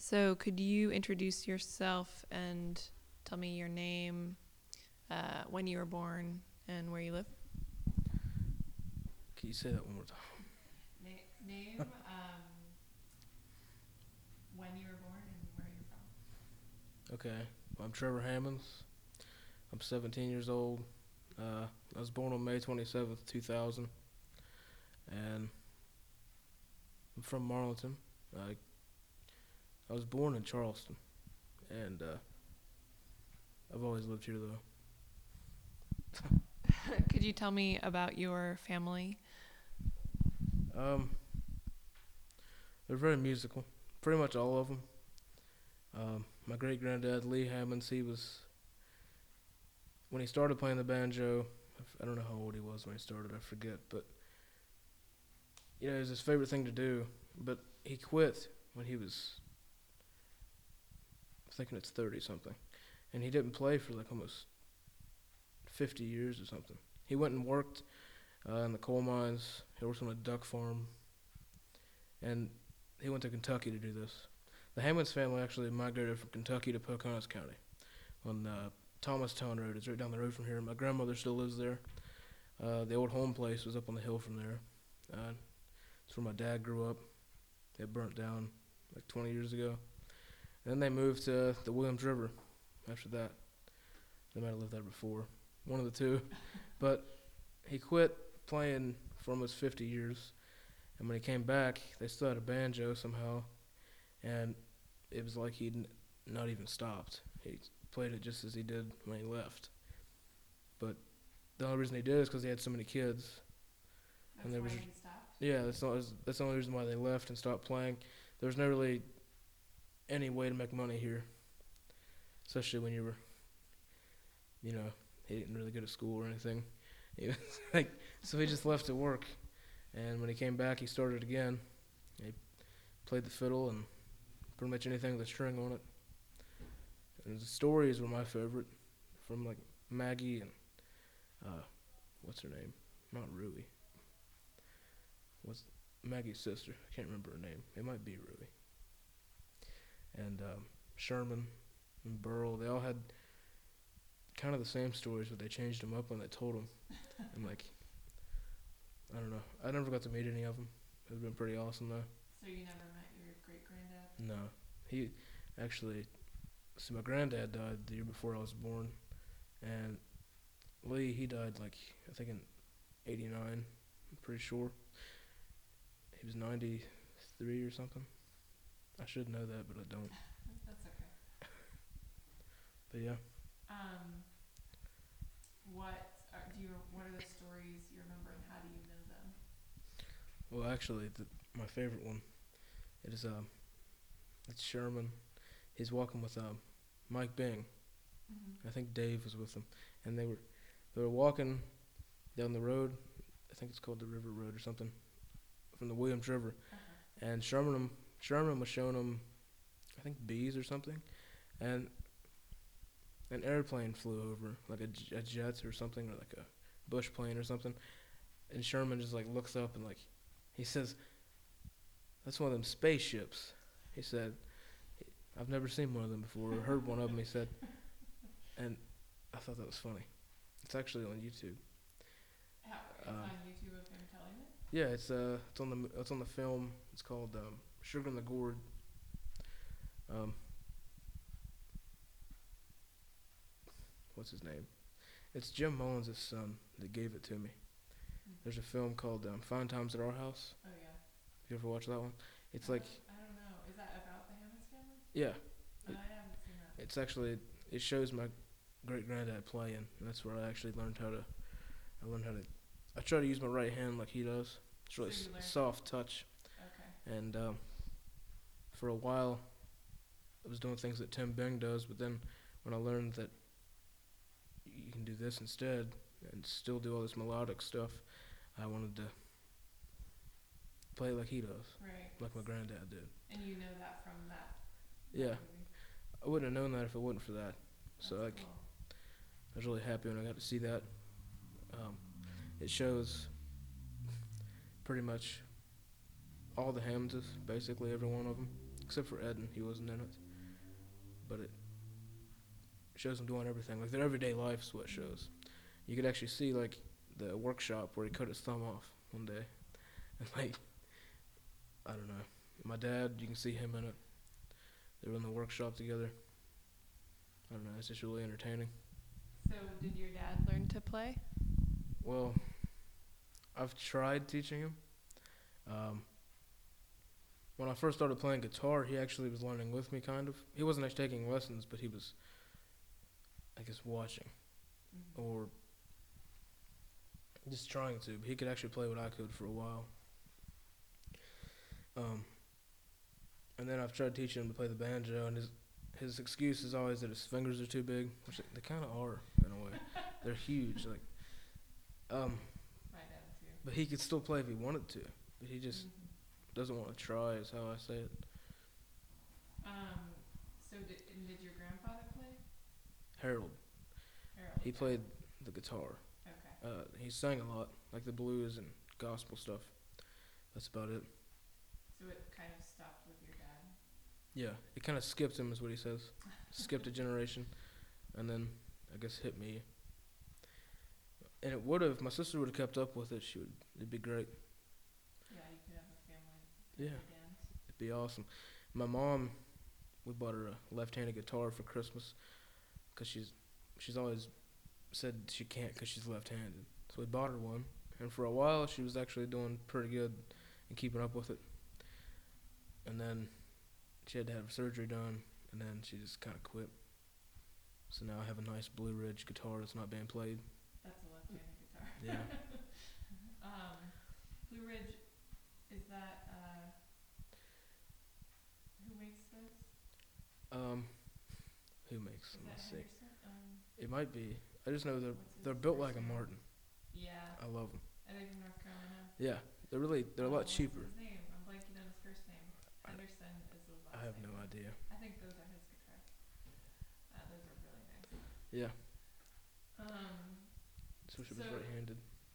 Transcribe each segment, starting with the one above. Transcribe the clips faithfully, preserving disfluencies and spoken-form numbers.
So, could you introduce yourself and tell me your name, uh, when you were born, and where you live? Can you say that one more time? Na- name, um, when you were born, and where you're from. Okay. Well, I'm Trevor Hammonds. I'm seventeen years old. Uh, I was born on May twenty-seventh, two thousand. And I'm from Marlington. I, I was born in Charleston. And uh, I've always lived here, though. Could you tell me about your family? Um, they're very musical. Pretty much all of them. Um, my great granddad, Lee Hammonds, he was, when he started playing the banjo, I f- I don't know how old he was when he started, I forget, but you know, it was his favorite thing to do. But he quit when he was, I'm thinking it's thirty something, and he didn't play for like almost fifty years or something. He went and worked uh, in the coal mines. He worked on a duck farm, and he went to Kentucky to do this. The Hammonds family actually migrated from Kentucky to Pocahontas County on uh, Thomastown Road. It's right down the road from here. My grandmother still lives there. Uh, the old home place was up on the hill from there. Uh, it's where my dad grew up. It burnt down like twenty years ago. And then they moved to the Williams River after that. They might have lived there before. One of the two. But he quit playing for almost fifty years. And when he came back, they still had a banjo somehow. And it was like he'd n- not even stopped. He played it just as he did when he left. But the only reason he did is because he had so many kids. That's And there why was, he stopped. yeah, that's not, that's the only reason why they left and stopped playing. There was no really any way to make money here, especially when you were, you know, he didn't really go to school or anything. He was like, so he just left to work, and when he came back, he started again. He played the fiddle and pretty much anything with a string on it. And the stories were my favorite, from like Maggie and uh, what's her name? Not Rui. What's Maggie's sister? I can't remember her name. It might be Rui. And um, Sherman and Burl, they all had kind of the same stories, but they changed them up when they told them. And like, I don't know. I never got to meet any of them. It would have been pretty awesome though. So, you never met your great granddad? No, he actually. See, my granddad died the year before I was born, and Lee he died like I think in eighty-nine. I'm pretty sure he was ninety-three or something. I should know that, but I don't. That's okay. But yeah. Um, what are, do you? What are the stories you remember, and how do you know them? Well, actually, the, my favorite one it is um, it's Sherman. He's walking with um, Mike Bing. Mm-hmm. I think Dave was with him, and they were they were walking down the road. I think it's called the River Road or something, from the Williams River. Uh-huh. And Sherman Sherman was showing them, I think bees or something, and an airplane flew over, like a, j- a jet or something, or like a bush plane or something. And Sherman just like looks up and like he says, "That's one of them spaceships." He said, "I've never seen one of them before or heard one of them." He said, and I thought that was funny. It's actually on YouTube. How, it's Um, on YouTube of him telling it? yeah, it's uh, it's on the m- it's on the film. It's called um, Sugar in the Gourd. Um, what's his name? It's Jim Mullins' son that gave it to me. Mm. There's a film called um, Fine Times at Our House. Oh, yeah. You ever watch that one? It's I like, don't, I don't know. Is that about the Hammonds family? yeah, Oh, it, I haven't seen that. it's actually it shows my great granddad playing. And that's where I actually learned how to. I learned how to. I try to use my right hand like he does. It's really So you s- learned. soft touch. Okay. And um, for a while, I was doing things that Tim Bing does. But then when I learned that you can do this instead and still do all this melodic stuff, I wanted to play it like he does, Right. like my granddad did. And you know that from that, that Yeah, movie? I wouldn't have known that if it wasn't for that. So That's like, cool. I was really happy when I got to see that. Um, it shows pretty much all the Hammonds, basically every one of them. except for Eden, he wasn't in it. But it shows him doing everything, like their everyday life is what it shows. You could actually see like the workshop where he cut his thumb off one day, and like I don't know. My dad, you can see him in it. They were in the workshop together. I don't know. It's just really entertaining. So, did your dad learn to play? Well, I've tried teaching him. Um, when I first started playing guitar, he actually was learning with me, kind of. He wasn't actually taking lessons, but he was, I guess, watching Mm-hmm. or just trying to. But he could actually play what I could for a while. Um, and then I've tried teaching him to play the banjo, and his his excuse is always that his fingers are too big, which they, they kind of are in a way. They're huge, like. Um, My dad too. but he could still play if he wanted to, but he just Mhm. doesn't want to try. Is how I say it. Um. So, did and did your grandfather play? Harold, Harold. he played the guitar. Okay. Uh, he sang a lot, like the blues and gospel stuff. That's about it. So it kind of stopped with your dad. Yeah, it kind of skipped him, is what he says. Skipped a generation, and then I guess hit me. And it would have. My sister would have kept up with it. She would. It'd be great. Yeah, you could have a family Yeah, dance. it'd be awesome. My mom, we bought her a left-handed guitar for Christmas, cause she's she's always said she can't cause she's left-handed. So we bought her one, and for a while she was actually doing pretty good and keeping up with it. And then she had to have surgery done, and then she just kind of quit. So now I have a nice Blue Ridge guitar that's not being played. That's a left-handed guitar. Yeah. um, Blue Ridge, is that uh, who makes those? Um, who makes Is them? that Let's see. Henderson? Um, It might be. I just know they're what's his they're built first like a name? Martin. Yeah. I love them. Are they from North Carolina? Yeah, they're really they're a Oh, lot cheaper. What's his name? I'm blanking on his first name. I- Henderson is the last I have name. no idea. I think those are his guitars. Uh, those are really nice. Yeah, Um, so she was So- right-handed.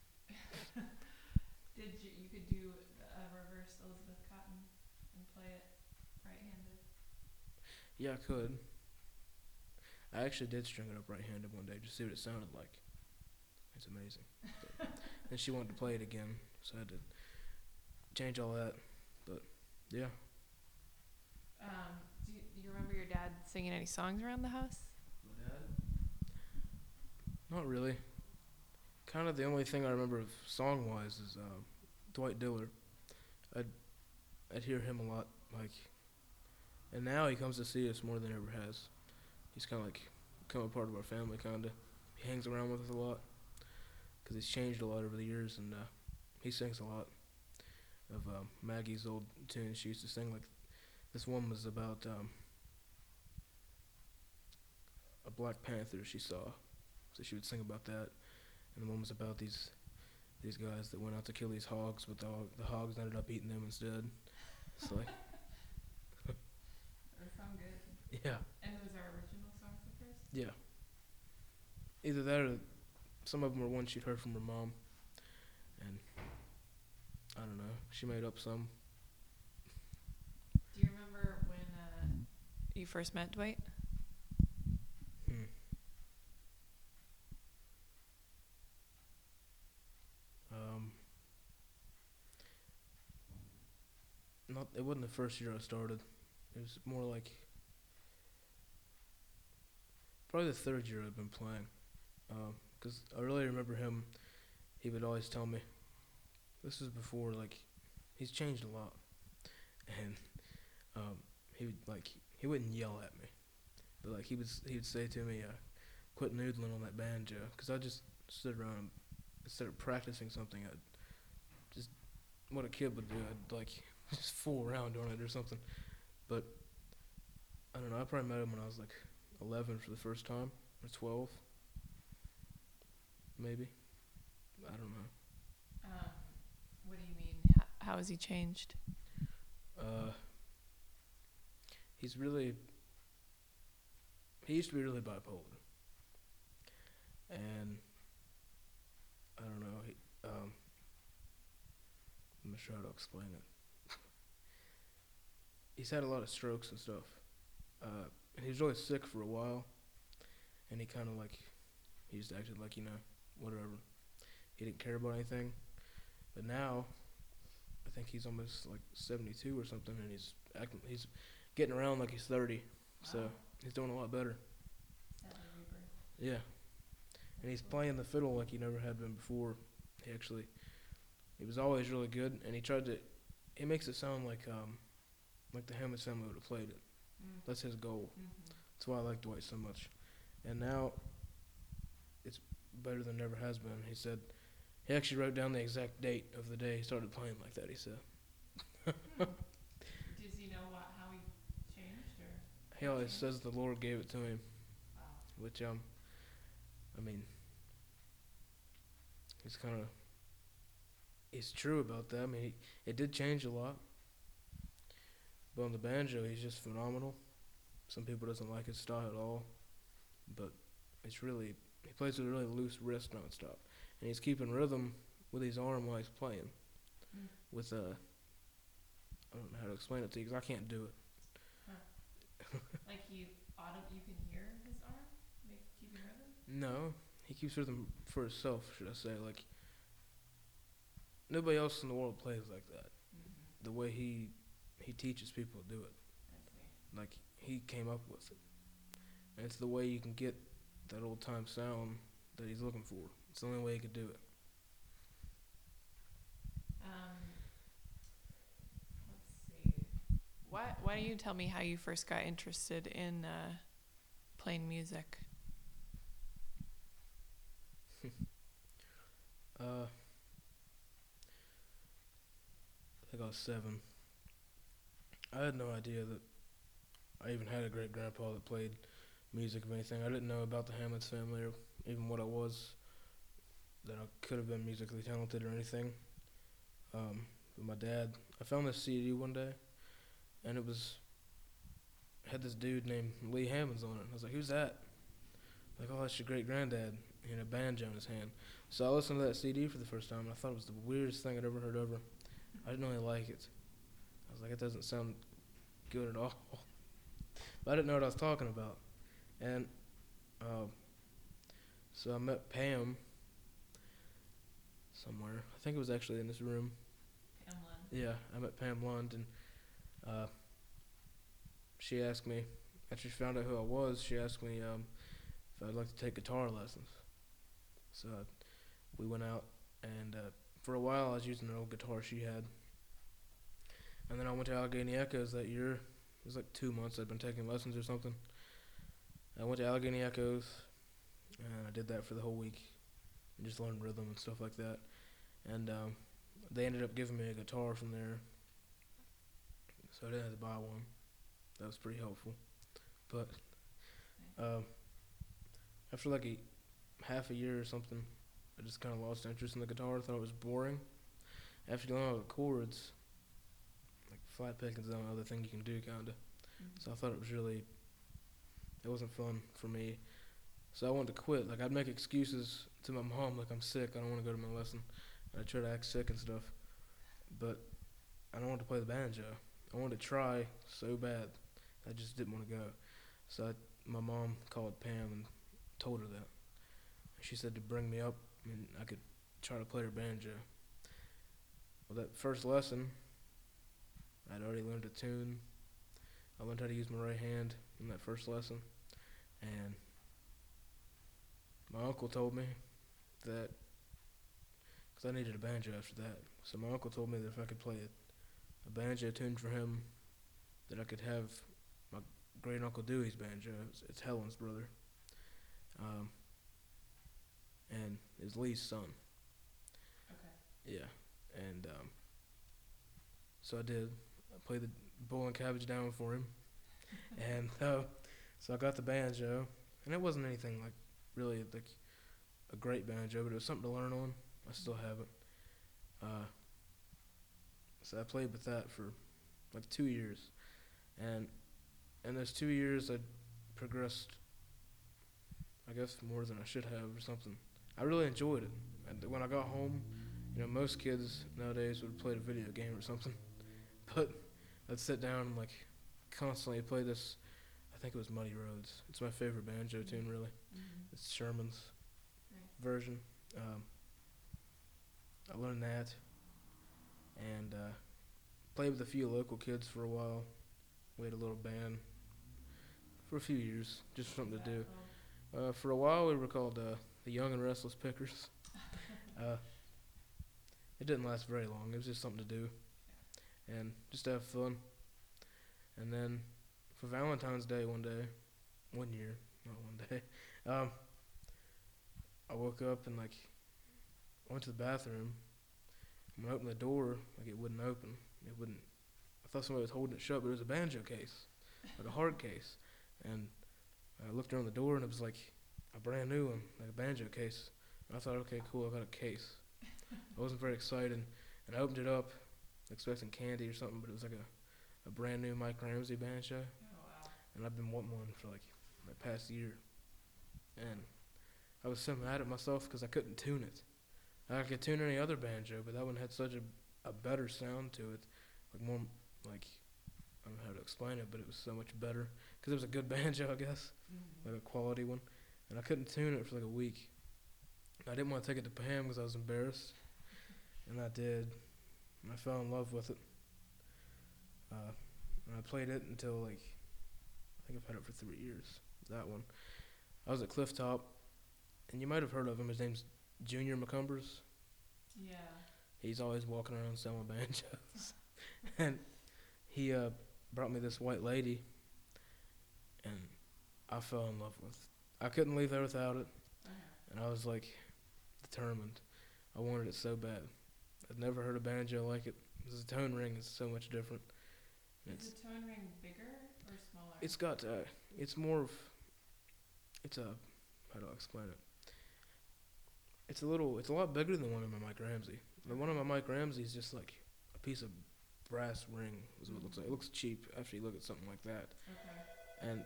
did you you could do a reverse Elizabeth Cotton and play it right-handed? Yeah, I could. I actually did string it up right-handed one day just to see what it sounded like. It's amazing. But, and she wanted to play it again, so I had to change all that. But yeah, Um, do you, do you remember your dad singing any songs around the house? not really. Kind of the only thing I remember of song-wise is uh, Dwight Diller. I'd I'd hear him a lot, like, and now he comes to see us more than he ever has. He's kind of like become a part of our family, kind of. He hangs around with us a lot because he's changed a lot over the years, and uh, he sings a lot of um, Maggie's old tunes. She used to sing, like, this one was about um, a Black Panther she saw, so she would sing about that. And the one was about these these guys that went out to kill these hogs, but the, hog, the hogs ended up eating them instead. So like, Those sound good. yeah, And those are original songs of hers? yeah. Either that or some of them were ones she'd heard from her mom, and I don't know. She made up some. Do you remember when uh, you first met Dwight? Hmm. Um. Not. It wasn't the first year I started. It was more like probably the third year I've been playing. Because I really remember him. He would always tell me. This was before, like, he's changed a lot, and um, he would like he wouldn't yell at me, but like he would he would say to me, uh, "Quit noodling on that banjo," because I just stood around and instead of practicing something, I'd just what a kid would do. I'd like just fool around on it or something. But I don't know. I probably met him when I was like eleven for the first time, or twelve, maybe. I don't know. Um, what do you mean? H- how has he changed? Uh, he's really. He used to be really bipolar, and I don't know. He, um, I'm not sure how to explain it. he's had a lot of strokes and stuff. Uh, and he was really sick for a while, and he kind of like he just acted like, you know, whatever. He didn't care about anything. But now, I think he's almost like seventy-two or something, and he's acting. He's getting around like he's thirty. So Wow. he's doing a lot better. That a rebirth. Yeah, and he's playing the fiddle like he never had been before. He actually, he was always really good, and he tried to. He makes it sound like um, like the Hammonds family would have played it. Mm. That's his goal. Mm-hmm. That's why I like Dwight so much. And now, it's better than it ever has been. He said, he actually wrote down the exact date of the day he started playing like that. He said. Does he know what how he changed or? He always says the Lord gave it to him, Wow. which um, I mean, he's kind of, he's true about that. I mean, he, it did change a lot, but on the banjo, he's just phenomenal. Some people doesn't like his style at all, but it's really, he plays with a really loose wrist nonstop, and he's keeping rhythm with his arm while he's playing. Mm. With uh, I don't know how to explain it to you because I can't do it. Like he audib- you can hear his arm make keeping rhythm? No, he keeps rhythm for himself, should I say? Like nobody else in the world plays like that. Mm-hmm. The way he he teaches people to do it, I see. like he came up with it, and it's the way you can get that old time sound that he's looking for. It's the only way he could do it. Um, let's see. Why Why don't you tell me how you first got interested in uh, playing music? Uh, I think I was seven. I had no idea that I even had a great grandpa that played music of anything. I didn't know about the Hammonds family or even what I was, that I could have been musically talented or anything. Um, but my dad, I found this C D one day, and it was had this dude named Lee Hammonds on it. I was like, "Who's that?" Like, "Oh, that's your great granddad." He had a banjo in his hand. So I listened to that C D for the first time, and I thought it was the weirdest thing I'd ever heard ever. I didn't really like it. I was like, it doesn't sound good at all. But I didn't know what I was talking about. And uh, so I met Pam somewhere. I think it was actually in this room. Pam Lund. Yeah, I met Pam Lund, and uh, she asked me, after she found out who I was, she asked me um, if I'd like to take guitar lessons. So uh, we went out, and uh, for a while I was using an old guitar she had. And then I went to Allegheny Echoes that year. It was like two months I'd been taking lessons or something. I went to Allegheny Echoes, and I did that for the whole week, and just learned rhythm and stuff like that. And um, they ended up giving me a guitar from there, so I didn't have to buy one. That was pretty helpful. But um, after like a half a year or something, I just kind of lost interest in the guitar. I thought it was boring. After you learn all the chords, like flat picking's the only other thing you can do, kind of. Mm-hmm. So I thought it was really, it wasn't fun for me. So I wanted to quit. Like, I'd make excuses to my mom, like, I'm sick, I don't want to go to my lesson. And I'd try to act sick and stuff. But I don't want to play the banjo. I wanted to try so bad. I just didn't want to go. So I, my mom called Pam and told her that. She said to bring me up and I could try to play her banjo. Well, that first lesson, I'd already learned a tune. I learned how to use my right hand in that first lesson. And my uncle told me that, because I needed a banjo after that, so my uncle told me that if I could play a, a banjo tune for him, that I could have my great uncle Dewey's banjo. It's, it's Helen's brother. Um, and is Lee's son. Okay. Yeah, and um, so I did. I played the bull and cabbage down for him, and uh, so I got the banjo, and it wasn't anything like really like a great banjo, but it was something to learn on. I still have it. Uh, so I played with that for like two years, and in those two years I progressed, I guess, more than I should have or something. I really enjoyed it. And when I got home, you know, most kids nowadays would play a video game or something, but I'd sit down and like constantly play this. I think it was Muddy Roads. It's my favorite banjo Mhm. tune, really. Mhm. It's Sherman's Nice. version. Um, I learned that and uh, played with a few local kids for a while. We had a little band for a few years, just What something was to that do. called? Uh, for a while, we were called uh, the Young and Restless Pickers. Uh, it didn't last very long. It was just something to do and just to have fun. And then for Valentine's Day one day, one year, not one day, um, I woke up and like went to the bathroom. And when I opened the door, like it wouldn't open. It wouldn't. I thought somebody was holding it shut, but it was a banjo case, like a hard case. And I looked around the door and it was like a brand new one, like a banjo case. And I thought, okay, cool, I got a case. I wasn't very excited, and I opened it up, expecting candy or something, but it was like a, a brand new Mike Ramsey banjo. Oh wow. And I've been wanting one for like the past year. And I was so mad at myself because I couldn't tune it. I could tune any other banjo, but that one had such a, a better sound to it, like more like I don't know how to explain it, but it was so much better because it was a good banjo, I guess, Mhm. like a quality one. And I couldn't tune it for like a week. I didn't want to take it to Pam because I was embarrassed, and I did. And I fell in love with it. Uh, and I played it until like I think I've had it for three years. That one. I was at Cliff Top, and you might have heard of him. His name's Junior McCumbers. Yeah. He's always walking around selling banjos. And he uh, brought me this white lady, and I fell in love with it. I couldn't leave there without it, Uh-huh. and I was like determined. I wanted it so bad. I'd never heard a banjo like it. The tone ring is so much different. Is It's the tone ring bigger or smaller? it's got uh, it's more of it's a how do I explain it? It's a little it's a lot bigger than one of my Mike Ramsey. The one of my Mike Ramsey is just like a piece of brass ring is what it looks like. It looks cheap after you look at something like that. Okay. And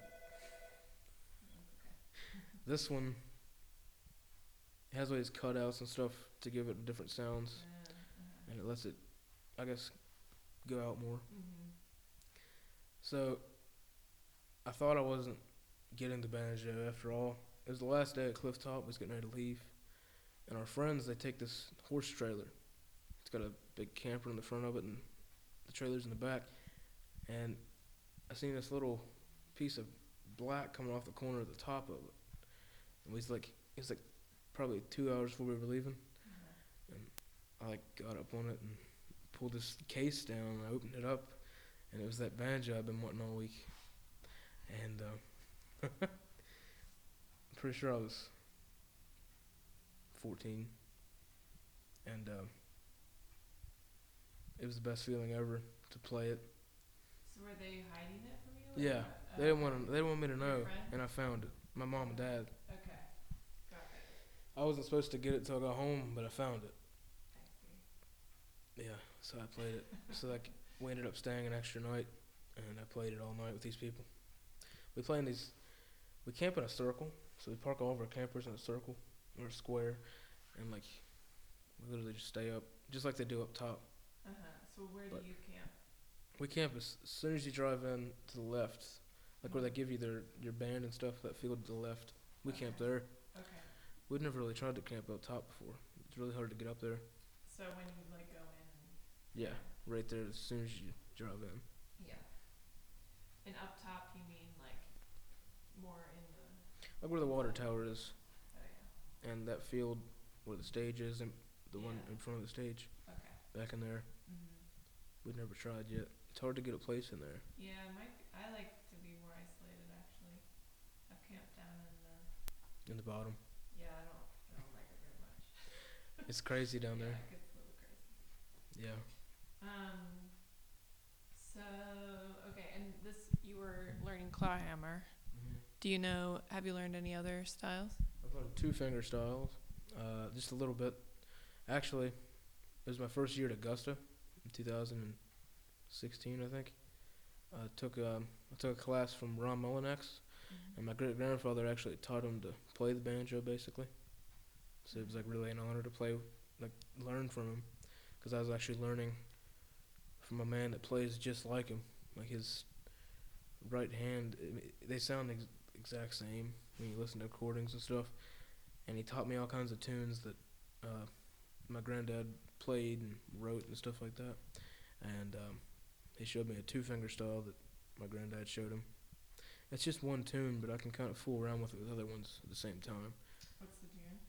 Okay. this one has all these cutouts and stuff to give it different sounds, Uh, uh-huh. and it lets it, I guess, go out more. Mhm. So I thought I wasn't getting the banjo after all. It was the last day at Cliff Top. I was getting ready to leave, and our friends they take this horse trailer. It's got a big camper in the front of it, and the trailer's in the back. And I seen this little piece of black coming off the corner of the top of it, and we was like, it was like probably two hours before we were leaving. Uh-huh. And I like got up on it and pulled this case down, and I opened it up, and it was that banjo I've been wanting all week. And uh, I'm pretty sure I was fourteen, and uh, it was the best feeling ever to play it. So were they hiding it from you? or Yeah, what? they didn't Uh, want to. They didn't want me to Your know, friend? and I found it. My mom and dad. Okay. Got it. I wasn't supposed to get it till I got home, but I found it. I see. Yeah, so I played it. So like we ended up staying an extra night, and I played it all night with these people. We play in these. We camp in a circle, so we park all of our campers in a circle or a square, and like we literally just stay up, just like they do up top. Uh huh. So where But- do you camp? We camp as, as soon as you drive in to the left, like where they give you their your band and stuff. That field to the left, we camp Okay. there. Okay. We'd never really tried to camp up top before. It's really hard to get up there. So when you like go in and Yeah, right there as soon as you drive in. yeah. And up top you mean like more in the Like where the water tower is, oh yeah. and that field where the stage is, and the one Yeah. in front of the stage, Okay. back in there. Mhm. We've never tried yet. It's hard to get a place in there. Yeah, it might be, I like to be more isolated actually. I've camped down in the In the bottom, yeah, I don't I don't like it very much. it's crazy down Yeah, there. it gets a little crazy. Yeah. Um so okay, and this you were learning clawhammer. Do you know have you learned any other styles? I've learned two finger styles, uh, just a little bit. Actually, it was my first year at Augusta in two thousand sixteen, I think. I took um, I took a class from Ron Mullinex, and my great grandfather actually taught him to play the banjo, basically. So it was like really an honor to play, like learn from him, because I was actually learning from a man that plays just like him. Like his right hand, I mean, they sound ex- exact same when you listen to recordings and stuff. And he taught me all kinds of tunes that uh, my granddad played and wrote and stuff like that. And um, he showed me a two finger style that my granddad showed him. It's just one tune, but I can kind of fool around with it with other ones at the same time. What's the tune?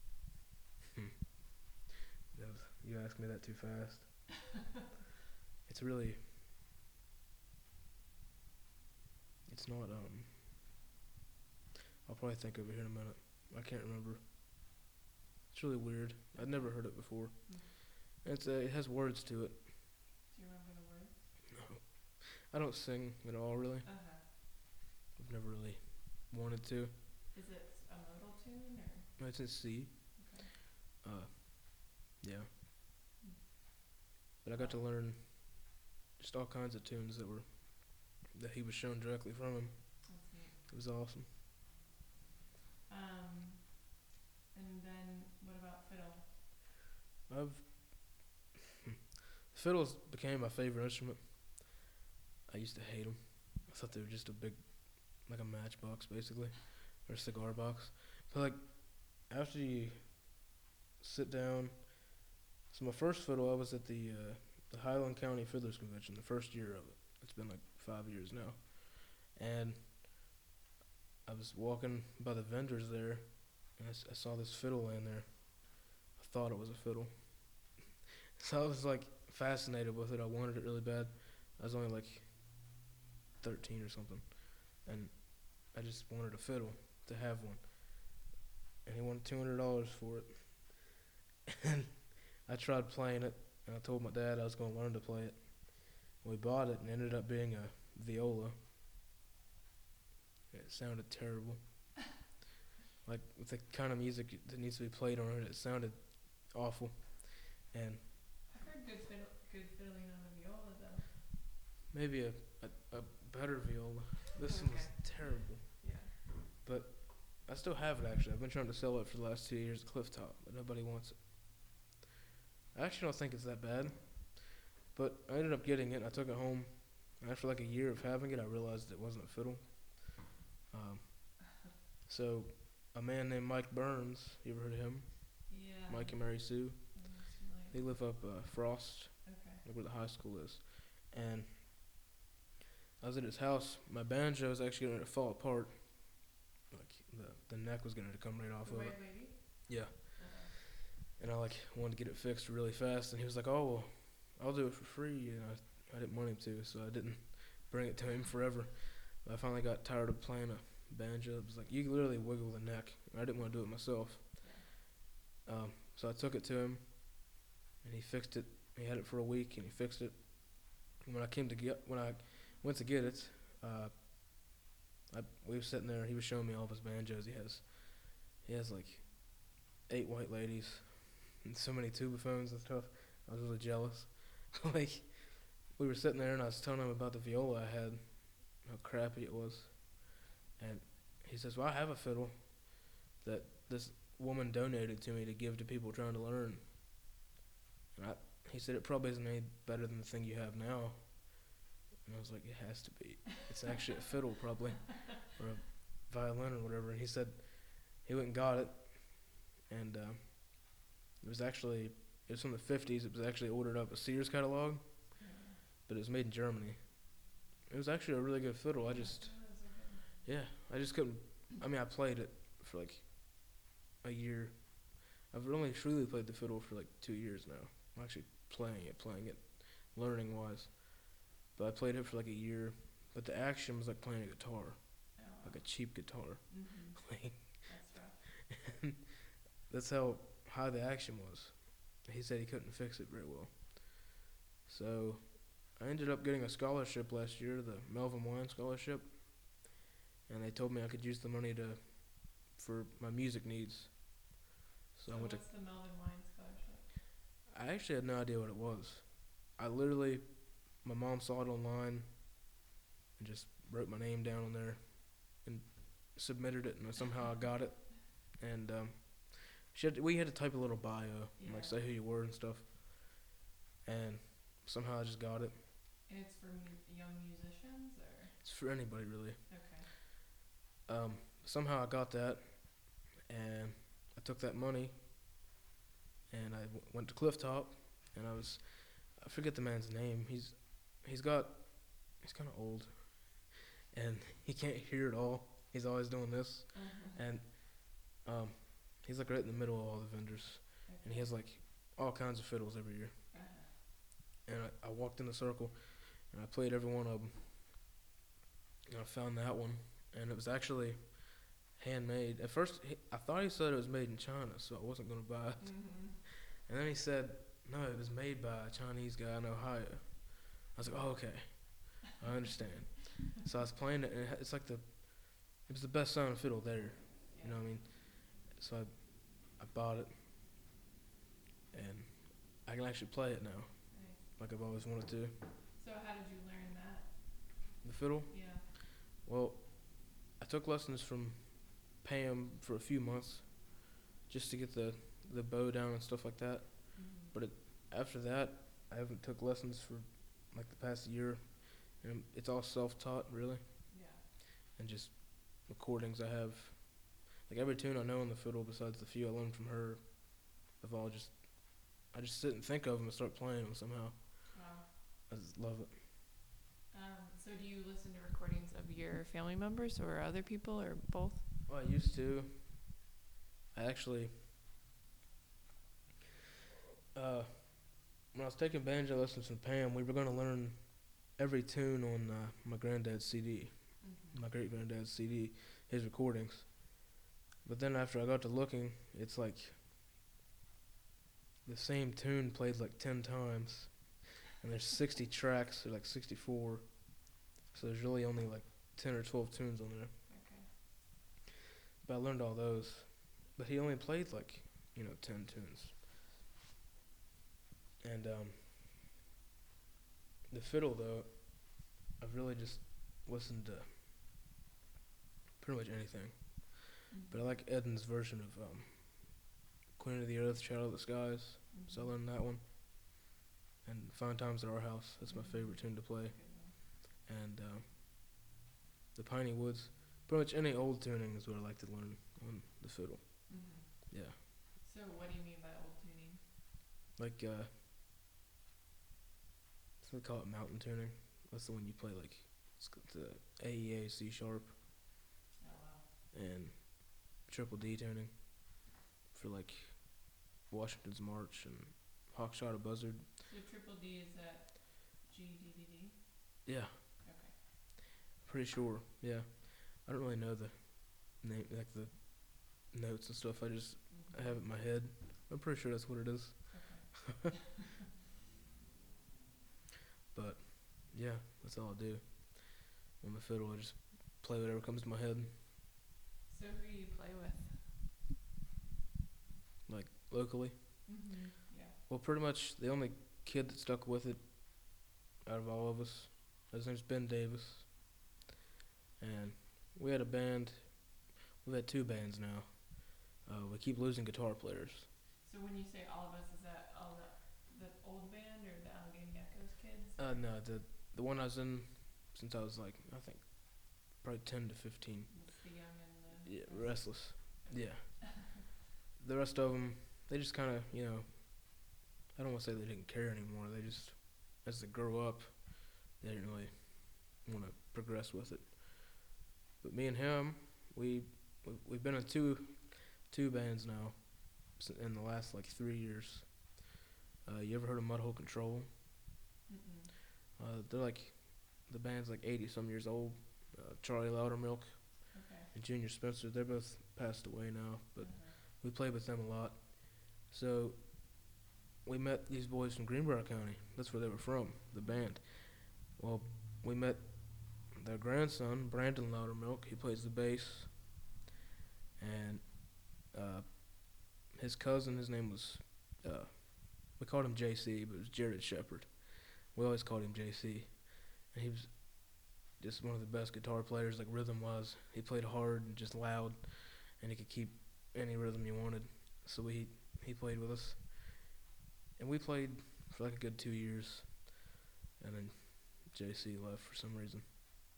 That was, you asked me that too fast. It's really. It's not. Um. I'll probably think of it here in a minute. I can't remember. It's really weird. I'd never heard it before. Mm. It's uh, it has words to it. Do you remember the words? No, I don't sing at all really. Uh-huh. I've never really wanted to. Is it a modal tune or? No, it's in C. Okay. Uh, yeah. Mm. But I got to learn just all kinds of tunes that were that he was shown directly from him. That's neat. It was awesome. Um, and then what about fiddle? I've fiddles became my favorite instrument. I used to hate them. I thought they were just a big, like a matchbox basically, or a cigar box. But like after you sit down, so my first fiddle I was at the uh, the Highland County Fiddlers Convention, the first year of it. It's been like five years now, and I was walking by the vendors there, and I, s- I saw this fiddle laying there. I thought it was a fiddle, so I was like fascinated with it. I wanted it really bad. I was only like thirteen or something, and I just wanted a fiddle to have one. And he wanted two hundred dollars for it. And I tried playing it, and I told my dad I was going to learn to play it. We bought it, and it ended up being a viola. It sounded terrible. Like with the kind of music that needs to be played on it, it sounded awful. And I've heard good fiddle, good fiddling on a viola though. maybe a, a, a better viola. This one was terrible. Yeah. But I still have it actually. I've been trying to sell it for the last two years at Cliff Top, but nobody wants it. I actually don't think it's that bad. But I ended up getting it, and I took it home. And after like a year of having it, I realized it wasn't a fiddle. Um, so, a man named Mike Burns, you ever heard of him? Yeah. Mike and Mary Sue. That looks familiar. They live up uh, Frost, Okay. like where the high school is. And I was at his house. My banjo was actually going to fall apart. Like, the, the neck was going to come right off The of white it. lady? Yeah. Uh, And I like wanted to get it fixed really fast, and he was like, "Oh, well, I'll do it for free." And I, I didn't want him to, so I didn't bring it to him forever. But I finally got tired of playing a banjo. It was like you could literally wiggle the neck. I didn't want to do it myself. Um, so I took it to him, and he fixed it. He had it for a week, and he fixed it. And when I came to get, when I went to get it, uh, I we were sitting there. He was showing me all of his banjos. He has, he has like eight white ladies and so many tubophones and stuff. I was really jealous. Like, we were sitting there and I was telling him about the viola I had, how crappy it was. And he says, "Well, I have a fiddle that this woman donated to me to give to people trying to learn." And I, he said, "It probably isn't any better than the thing you have now." And I was like, "It has to be. It's actually a fiddle probably, or a violin or whatever." And he said he went and got it. And uh, it was actually, it was from the fifties. It was actually ordered up a Sears catalog, yeah. but it was made in Germany. It was actually a really good fiddle. I just, yeah, I just couldn't, I mean, I played it for like a year. I've only truly played the fiddle for like two years now. I'm actually playing it, playing it, learning wise. But I played it for like a year, but the action was like playing a guitar, Oh, like a cheap guitar. mm-hmm. Like, That's rough. that's how high the action was. He said he couldn't fix it very well. So I ended up getting a scholarship last year, the Melvin Wine Scholarship, and they told me I could use the money to for my music needs. So So I went to. what's the Melvin Wine Scholarship? I actually had no idea what it was. I literally, my mom saw it online, and just wrote my name down on there, and submitted it, and somehow I got it. And um, she had, we had to type a little bio, and like Yeah. say who you were and stuff. And somehow I just got it. And it's for mu- young musicians, or? It's for anybody really. Okay. Um, somehow I got that, and I took that money, and I w- went to Cliff Top, and I was, I forget the man's name. He's, he's got, he's kind of old, and he can't hear at all. He's always doing this, Uh-huh. and um, he's like right in the middle of all the vendors, and he has like all kinds of fiddles every year. Uh-huh. And I, I walked in the circle, and I played every one of them, and I found that one, and it was actually handmade. At first, he, I thought he said it was made in China, so I wasn't gonna buy it. Mhm. And then he said, no, it was made by a Chinese guy in Ohio. I was like, oh, okay, I understand. So I was playing it, and it, ha- it's like the, it was the best sounding fiddle there. You know what I mean? So I, I bought it, and I can actually play it now, Nice. like I've always wanted to. So how did you learn that? The fiddle? Yeah. Well, I took lessons from Pam for a few months, just to get the the bow down and stuff like that. Mhm. But it, after that, I haven't took lessons for like the past year, and it's all self-taught really, Yeah. and just recordings I have. Like every tune I know on the fiddle, besides the few I learned from her, I've all just I just sit and think of them and start playing them somehow. Wow. I just love it. Um, so do you listen to recordings of your family members or other people or both? Well, I used to. I actually, uh, when I was taking banjo lessons from Pam, we were gonna learn every tune on uh, my granddad's C D, Mm-hmm. my great granddad's C D, his recordings. But then after I got to looking, it's like the same tune played like ten times, and there's sixty tracks, or like sixty-four. So there's really only like ten or twelve tunes on there. Okay. But I learned all those. But he only played like, you know, ten tunes. And um, the fiddle, though, I've really just listened to pretty much anything. Mm-hmm. But I like Eden's version of um, Queen of the Earth, Shadow of the Skies. Mm-hmm. So I learned that one. And Fine Times at Our House. That's my favorite tune to play. Good one. And um, the Piney Woods. Pretty much any old tuning is what I like to learn on the fiddle. Mm-hmm. Yeah. So what do you mean by old tuning? Like, uh, so they call it mountain tuning. That's the one you play like, it's got the A E A, C sharp, Oh wow. and triple D tuning for like Washington's March and Hawk Shot a Buzzard. So triple D is that G D D D? Yeah, Okay. pretty sure. Yeah, I don't really know the name, like the notes and stuff. I just Mm-hmm. I have it in my head. I'm pretty sure that's what it is. Okay. But yeah, that's all I do. On the fiddle, I just play whatever comes to my head. So who do you play with? Like locally. Mm-hmm. Yeah. Well, pretty much the only kid that stuck with it out of all of us, his name's Ben Davis. And we had a band, we've had two bands now. Uh, we keep losing guitar players. So when you say all of us, is that all the the old band or the Allegheny Echoes kids? Uh, no, the the one I was in since I was like, I think, probably ten to fifteen. It's the young and the Yeah, restless. Yeah. The rest of them, they just kind of, you know, I don't want to say they didn't care anymore. They just, as they grow up, they didn't really want to progress with it. But me and him, we we- we've been in two two bands now s- in the last like three years. Uh, you ever heard of Mudhole Control? Mm-mm. Uh, they're like, the band's like eighty some years old. Uh, Charlie Loudermilk Okay. and Junior Spencer, they're both passed away now, but Uh-huh. we played with them a lot. So we met these boys from Greenbrier County. That's where they were from, the band. Well, we met their grandson, Brandon Loudermilk. He plays the bass. And uh, his cousin, his name was, uh, we called him J C, but it was Jared Shepard. We always called him J C. And he was just one of the best guitar players, like rhythm-wise. He played hard and just loud, and he could keep any rhythm you wanted. So we he played with us. And we played for like a good two years. And then J C left for some reason.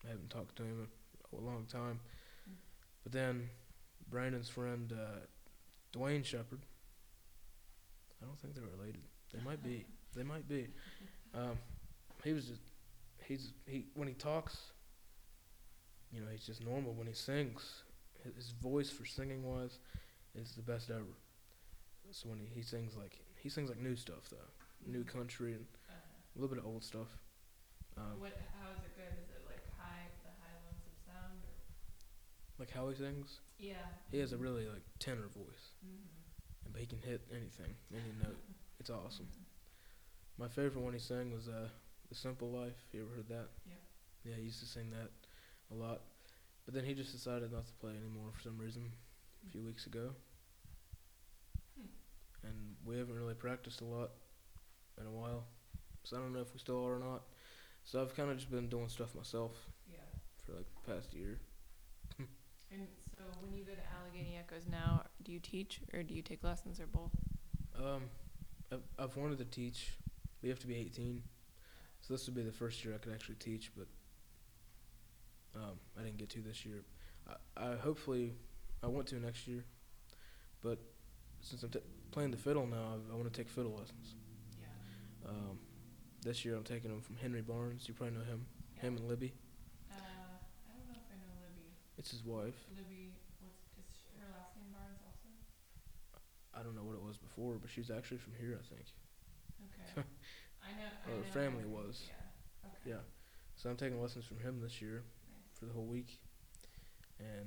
I haven't talked to him in a long time. Mm. But then Brandon's friend, uh, Dwayne Shepard. I don't think they're related. They might be. They might be. Um, he was just. He's he when he talks. You know, he's just normal. When he sings, his, his voice for singing wise, is the best ever. So when he, he sings like he sings like new stuff though, new country and Uh, a little bit of old stuff. Um, what? How is it good? Is it like high, the high notes of sound, or? like how he sings, Yeah. he has a really like tenor voice, Mm-hmm. but he can hit anything, any note. It's awesome. My favorite one he sang was uh, "The Simple Life." You ever heard that? Yeah. Yeah, he used to sing that a lot, but then he just decided not to play anymore for some reason a few weeks ago, Hmm. and we haven't really practiced a lot in a while. So I don't know if we still are or not. So I've kind of just been doing stuff myself Yeah. for like the past year. And so when you go to Allegheny Echoes now, do you teach or do you take lessons or both? Um, I've, I've wanted to teach. We have to be eighteen, so this would be the first year I could actually teach, but um, I didn't get to this year. I, I hopefully I want to next year, but since I'm t- playing the fiddle now, I, I want to take fiddle lessons. Yeah. Um, this year I'm taking them from Henry Barnes. You probably know him. Him and Libby. Uh, I don't know if I know Libby. It's his wife. Libby, what's is sh- her last name Barnes also? I don't know what it was before, but she's actually from here, I think. Okay. I know. I Or know her family Henry, was. Yeah. Okay. Yeah. So I'm taking lessons from him this year Nice. for the whole week. And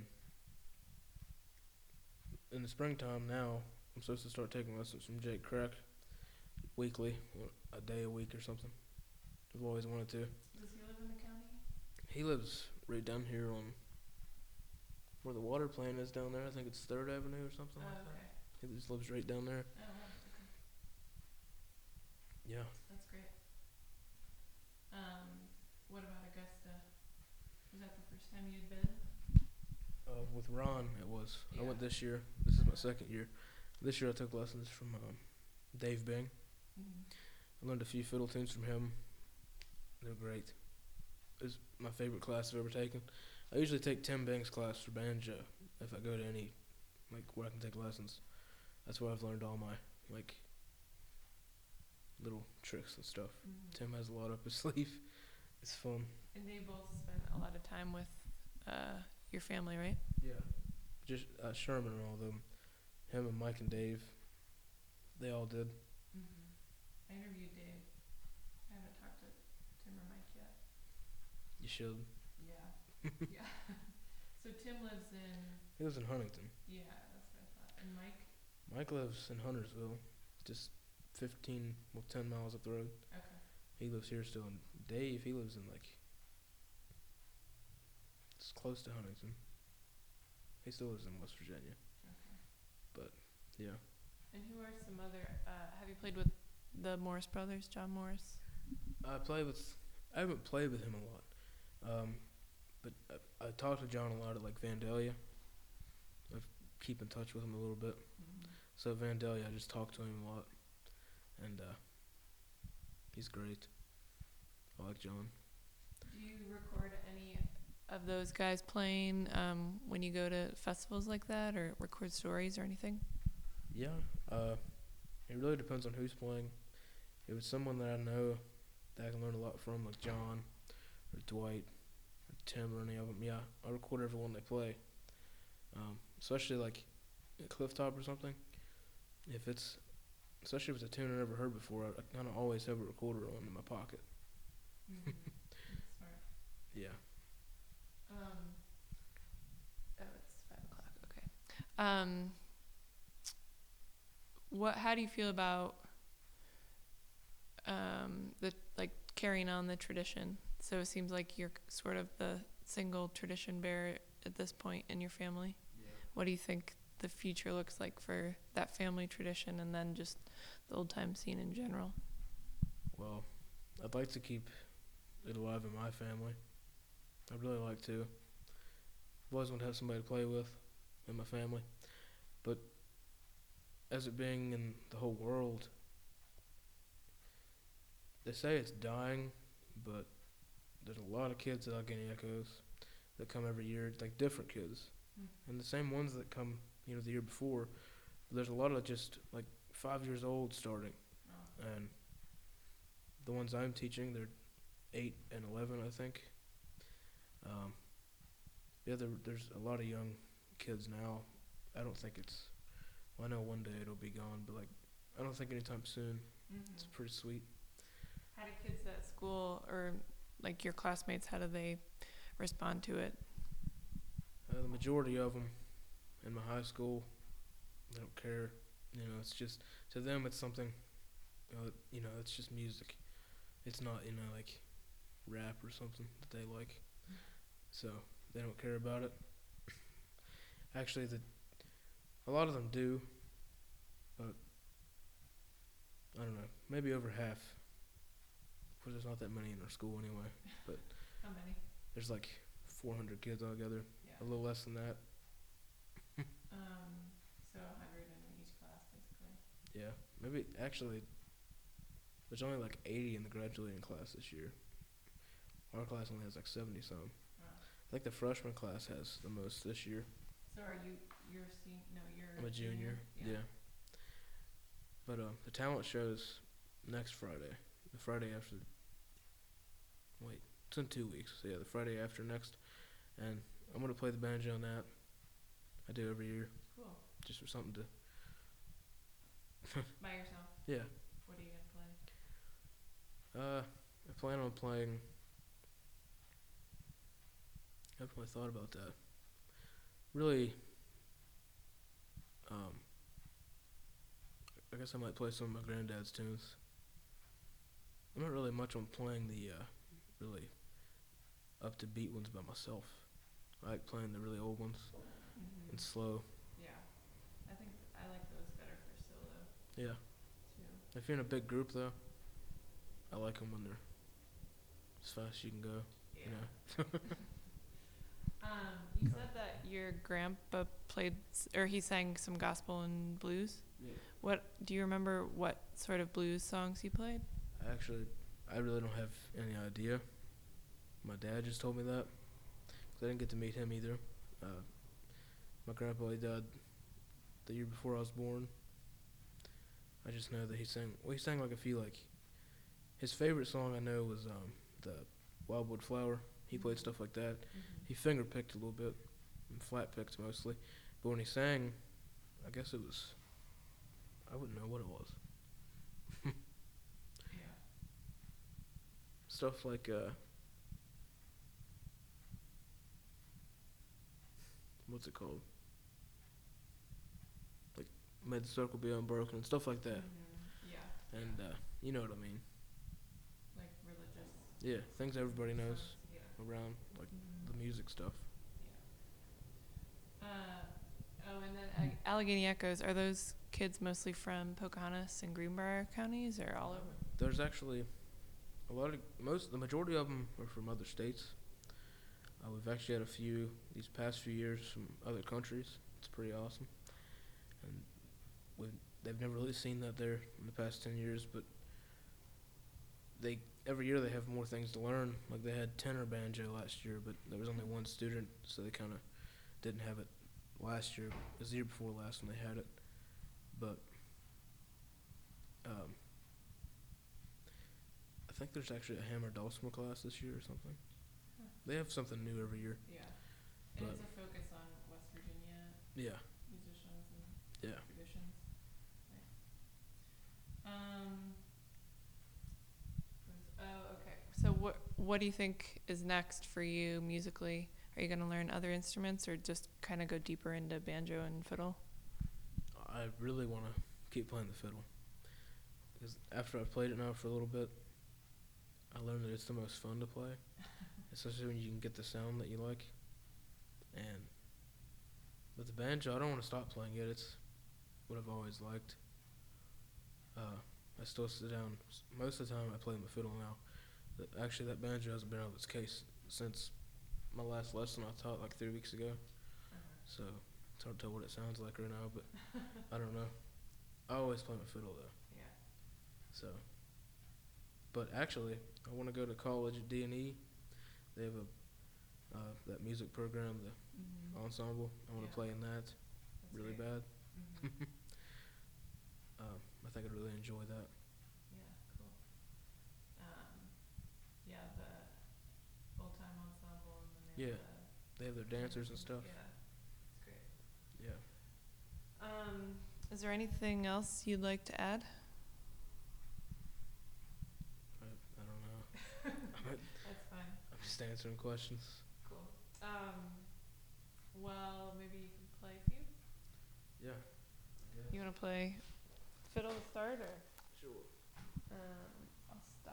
in the springtime now, I'm supposed to start taking lessons from Jake Crack weekly, or a day a week or something. I've always wanted to. Does he live in the county? He lives right down here on where the water plant is down there. I think it's Third Avenue or something Oh, like that. okay. He just lives right down there. Oh, wow. Okay. Yeah. That's great. Um, what about Augusta? Was that the first time you'd been? Uh, with Ron, it was. I Yeah. went this year. This is my second year. This year I took lessons from um, Dave Bing. Mm-hmm. I learned a few fiddle tunes from him. They're great. It was my favorite class I've ever taken. I usually take Tim Bing's class for banjo if I go to any, like, where I can take lessons. That's where I've learned all my, like, little tricks and stuff. Mm-hmm. Tim has a lot up his sleeve. It's fun. And they both spent a lot of time with uh, your family, right? Yeah. Just uh, Sherman and all of them. Him and Mike and Dave. They all did. Mm-hmm. I interviewed Dave. I haven't talked to Tim or Mike yet. You should. Yeah. Yeah. So Tim lives in. He lives in Huntington. Yeah, that's what I thought. And Mike. Mike lives in Huntersville. Just fifteen, well, ten miles up the road. Okay. He lives here still. And Dave, he lives in, like, it's close to Huntington. He still lives in West Virginia. Okay. Yeah. And who are some other? Uh, have you played with the Morris brothers, John Morris? I play with, I haven't played with him a lot. Um, but I, I talk to John a lot at, like, Vandalia. I keep in touch with him a little bit. Mm-hmm. So Vandalia, I just talk to him a lot. And uh, he's great. I like John. Do you record any of those guys playing um, when you go to festivals like that, or record stories or anything? Yeah. Uh, it really depends on who's playing. If it's someone that I know that I can learn a lot from, like John or Dwight or Tim or any of them, yeah, I record everyone they play. Um, especially like at Clifftop or something. If it's, especially if it's a tune I never heard before, I, I kind of always have a recorder on in my pocket. Mm-hmm. That's smart. Yeah. Um, oh, it's five o'clock. Okay. Um, what? How do you feel about um, the like carrying on the tradition? So it seems like you're sort of the single tradition bearer at this point in your family. Yeah. What do you think the future looks like for that family tradition, and then just the old time scene in general? Well, I'd like to keep it alive in my family. I'd really like to. I've always wanted to have somebody to play with in my family. But as it being in the whole world, they say it's dying, but there's a lot of kids at Allegheny Echoes that come every year, like different kids, Mm. and the same ones that come, you know, the year before. But there's a lot of just like five years old starting, Oh. and the ones I'm teaching, they're eight and eleven, I think. Um, yeah, there, there's a lot of young kids now. I don't think it's. Well, I know one day it'll be gone, but like, I don't think anytime soon. Mm-hmm. It's pretty sweet. How do kids at school or like your classmates? How do they respond to it? Uh, the majority of them in my high school, they don't care. You know, it's just to them, it's something. Uh, you know, it's just music. It's not, you know, like rap or something that they like. So they don't care about it. Actually, the a lot of them do, but I don't know. Maybe over half. Because there's not that many in our school anyway. But How many? there's like four hundred kids altogether. Yeah. A little less than that. Um. So a hundred in each class, basically. Yeah. Maybe actually, there's only like eighty in the graduating class this year. Our class only has like seventy some. Wow. I think the freshman class has the most this year. So are you? You're a sen- No, you're. I'm a junior. Yeah. But uh, the talent show's next Friday. The Friday after. Wait, it's in two weeks. So yeah, the Friday after next, and I'm gonna play the banjo on that. I do every year, Cool. just for something to. By yourself. Yeah. What are you gonna play? Uh, I plan on playing. I haven't really thought about that. Really. Um. I guess I might play some of my granddad's tunes. I'm not really much on playing the uh, really up to beat ones by myself. I like playing the really old ones Mm-hmm. and slow. Yeah. I think I like those better for solo Yeah. too. If you're in a big group though, I like them when they're as fast as you can go. Yeah. You know. Um, you said that your grandpa played, s- or he sang some gospel and blues. Yeah. What do you remember? What sort of blues songs he played? I actually, I really don't have any idea. My dad just told me that. 'Cause I didn't get to meet him either. Uh, my grandpa, he died the year before I was born. I just know that he sang. Well, he sang like a few like. His favorite song I know was um, the Wildwood Flower. He played stuff like that. He finger picked a little bit, and flat picked mostly. But when he sang, I guess it was. I wouldn't know what it was. Yeah. Stuff like uh. What's it called? Like, made the circle be unbroken and stuff like that. Mm-hmm. Yeah. And uh, you know what I mean. Like religious. Yeah, things everybody knows songs, Yeah. around like Mhm. the music stuff. Yeah. Uh, oh, and then uh, Allegheny Echoes. Are those kids mostly from Pocahontas and Greenbrier counties, or all over? There's actually a lot of most the majority of them are from other states. Uh, we've actually had a few these past few years from other countries. It's pretty awesome, and we they've never really seen that there in the past ten years. But they every year they have more things to learn. Like they had tenor banjo last year, but there was only one student, so they kind of didn't have it last year. It was the year before last when they had it, but um, I think there's actually a hammer dulcimer class this year or something. Huh. They have something new every year. Yeah. And But- it's a focus on West Virginia Yeah, musicians and yeah. traditions. Nice. Um. was- Oh, okay. So what what do you think is next for you musically? Are you gonna learn other instruments, or just kind of go deeper into banjo and fiddle? I really want to keep playing the fiddle because after I've played it now for a little bit, I learned that it's the most fun to play, especially when you can get the sound that you like. And with the banjo, I don't want to stop playing it. It's what I've always liked. Uh, I still sit down s- most of the time. I play my fiddle now. Th- Actually, that banjo hasn't been out of its case since my last lesson I taught like three weeks ago. So it's hard to tell what it sounds like right now, but I don't know. I always play my fiddle though. Yeah. So, but actually, I want to go to college at D and E They have a uh, that music program, the Mm-hmm. ensemble. I want to Yeah. play in that That's really great. bad. Mm-hmm. Um, I think I'd really enjoy that. Yeah, cool. Um, yeah, the old time ensemble and then they Yeah. have the They have their dancers and stuff. Yeah, it's great. Yeah. Um, is there anything else you'd like to add? I, I don't know. That's fine. I'm just answering questions. Cool. Um, well, maybe you can play a few. Yeah. You want to play fiddle to start or? Sure. Um,